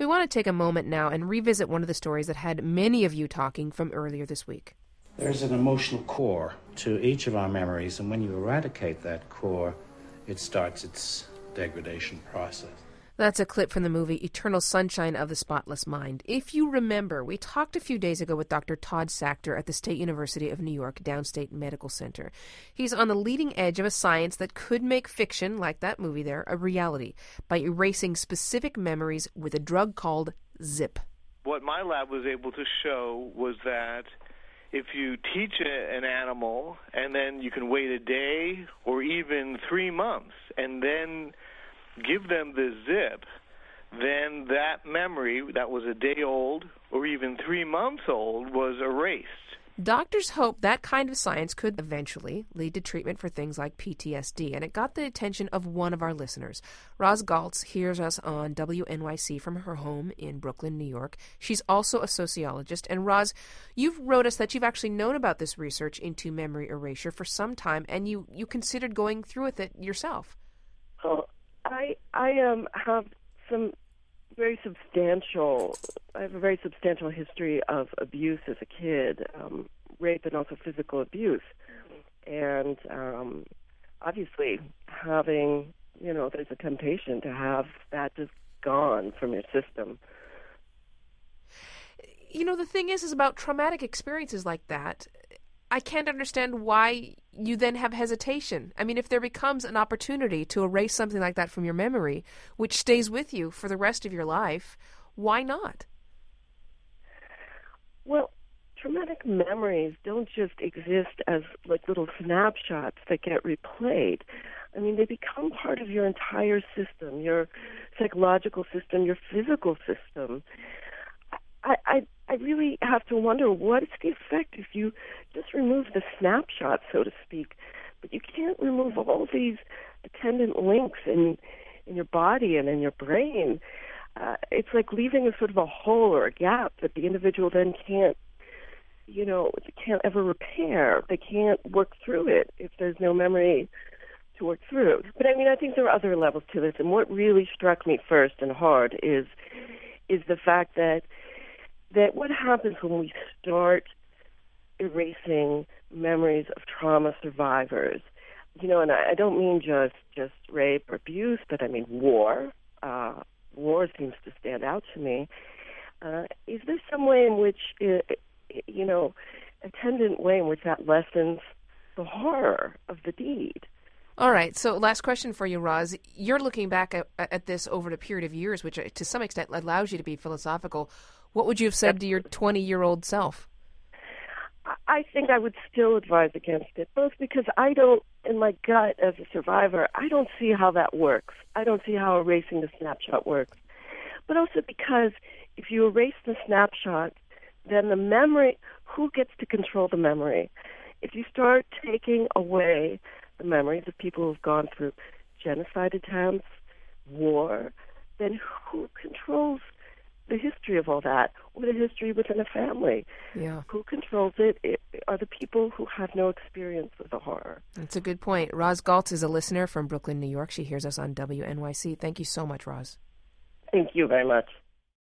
We want to take a moment now and revisit one of the stories that had many of you talking from earlier this week. There's an emotional core to each of our memories, and when you eradicate that core, it starts its degradation process. That's a clip from the movie Eternal Sunshine of the Spotless Mind. If you remember, we talked a few days ago with Dr. Todd Sachter at the State University of New York Downstate Medical Center. He's on the leading edge of a science that could make fiction, like that movie there, a reality by erasing specific memories with a drug called ZIP. What my lab was able to show was that if you teach an animal and then you can wait a day or even 3 months and then give them the ZIP, then that memory that was a day old or even 3 months old was erased. Doctors hope that kind of science could eventually lead to treatment for things like PTSD, and it got the attention of one of our listeners. Roz Galtz hears us on WNYC from her home in Brooklyn, New York. She's also a sociologist. And Roz, you've wrote us that you've actually known about this research into memory erasure for some time, and you considered going through with it yourself. Oh, I have some very substantial. I have a very substantial history of abuse as a kid, rape and also physical abuse, and obviously having, there's a temptation to have that just gone from your system. The thing is about traumatic experiences like that, I can't understand why you then have hesitation. I mean, if there becomes an opportunity to erase something like that from your memory, which stays with you for the rest of your life, why not? Well, traumatic memories don't just exist as like little snapshots that get replayed. I mean, they become part of your entire system, your psychological system, your physical system. I really have to wonder, what is the effect if you just remove the snapshot, so to speak, but you can't remove all these attendant links in your body and in your brain. It's like leaving a sort of a hole or a gap that the individual then can't ever repair. They can't work through it if there's no memory to work through. But I think there are other levels to this, and what really struck me first and hard is the fact that what happens when we start erasing memories of trauma survivors, and I don't mean just rape or abuse, but I mean war. War seems to stand out to me. Is there some way in which, attendant way in which that lessens the horror of the deed? All right, so last question for you, Roz. You're looking back at this over a period of years, which to some extent allows you to be philosophical. What would you have said to your 20-year-old self? I think I would still advise against it, both because I don't, in my gut as a survivor, I don't see how that works. I don't see how erasing the snapshot works. But also because if you erase the snapshot, then the memory, who gets to control the memory? If you start taking away the memories of people who've gone through genocide attempts, war, then who controls the history of all that, or the history within a family? Yeah. Who controls it? Are the people who have no experience with the horror. That's a good point. Roz Galtz is a listener from Brooklyn, New York. She hears us on WNYC. Thank you so much, Roz. Thank you very much.